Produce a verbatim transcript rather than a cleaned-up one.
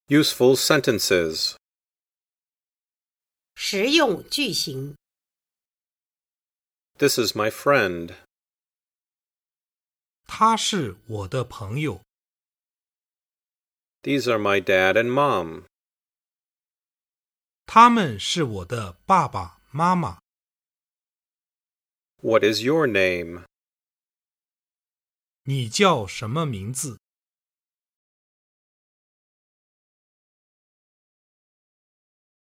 Useful sentences. 实用句型。 This is my friend. 他是我的朋友。 These are my dad and mom. 他们是我的爸爸妈妈。 What is your name? 你叫什么名字？